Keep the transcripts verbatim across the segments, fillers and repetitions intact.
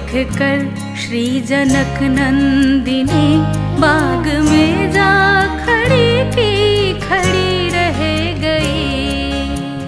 कर श्री जनक नंदिनी बाग में जा खड़ी की खड़ी रह गई।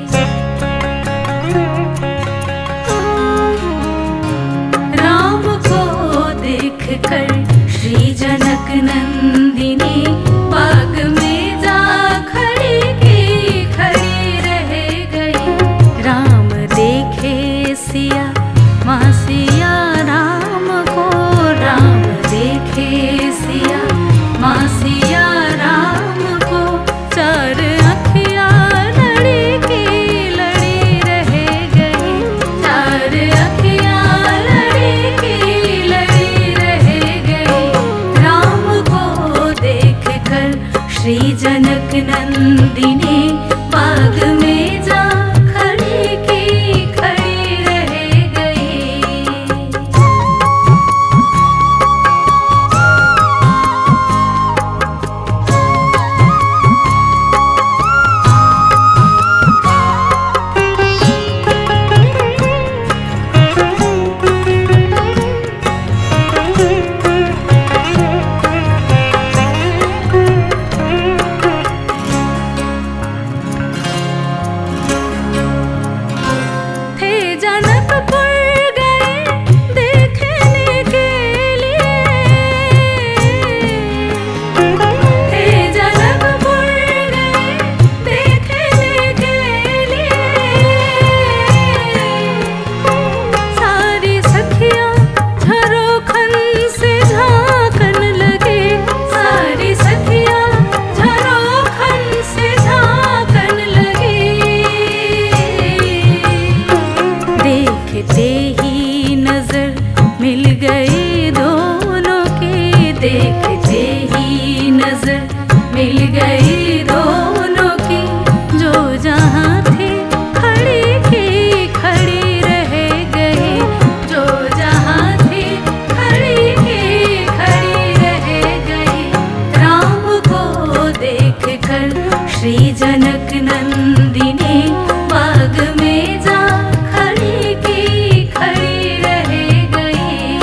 राम को देख कर श्री जनक नंदिनी बाग में जा खड़ी की खड़ी रह गई। राम देखे सिया माँ सिया राम को, राम देखे सिया माँ सिया राम को, चार अखियाँ लड़ी की लड़ी रह गई। चार अखियाँ लड़ी की लड़ी रह गई। राम को देख कर श्री जनक नंदिनी बाग में जा खड़ी की खड़ी रह गई। देखते ही नजर मिल गई दोनों की, देखते ही नजर मिल गई दोनों की। जो जहाँ थे खड़ी की खड़ी रह गई। जो जहाँ थे खड़ी की खड़ी रह गई। राम को देख कर श्री जनक नंदिनी बाग में जा खड़ी की खड़ी रह गई।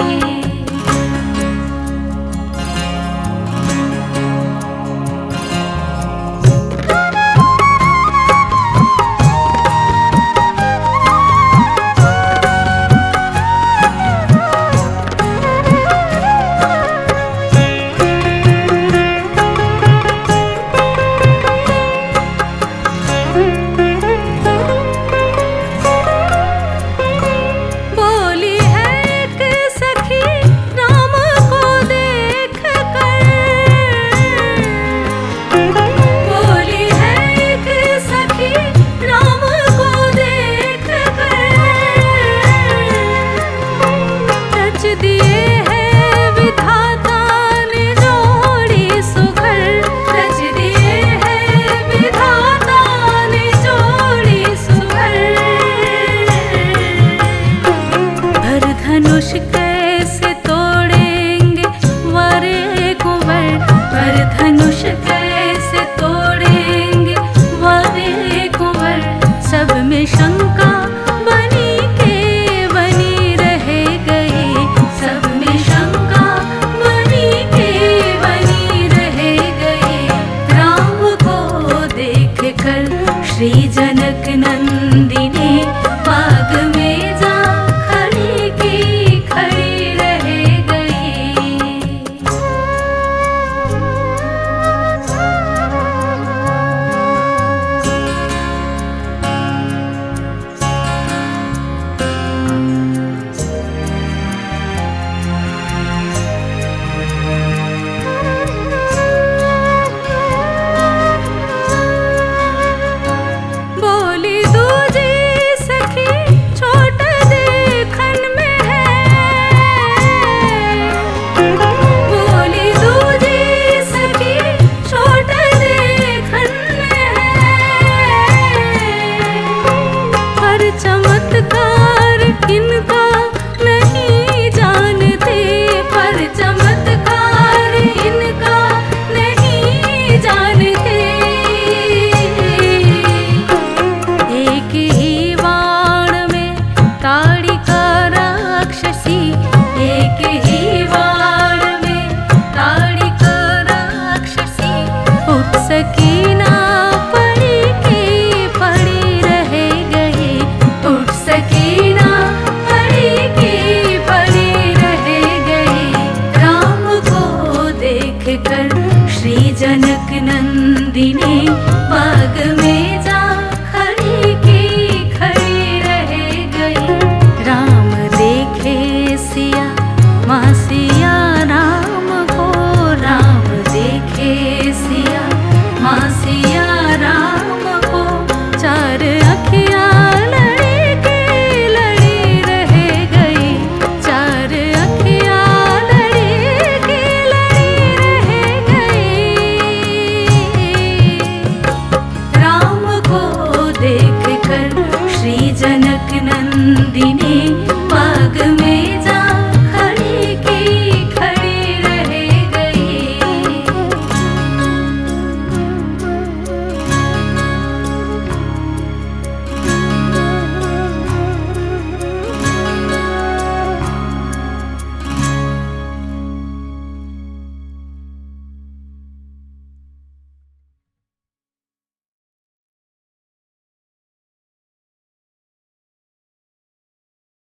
धनुष कैसे तोड़ेंगे वारे कुंवर, पर धनुष कैसे तोड़ेंगे वारे कुंवर। सब में शंका बनी के बनी रह गई। सब में शंका बनी के बनी रह गई। राम को देख कर श्री जनक नंदिनी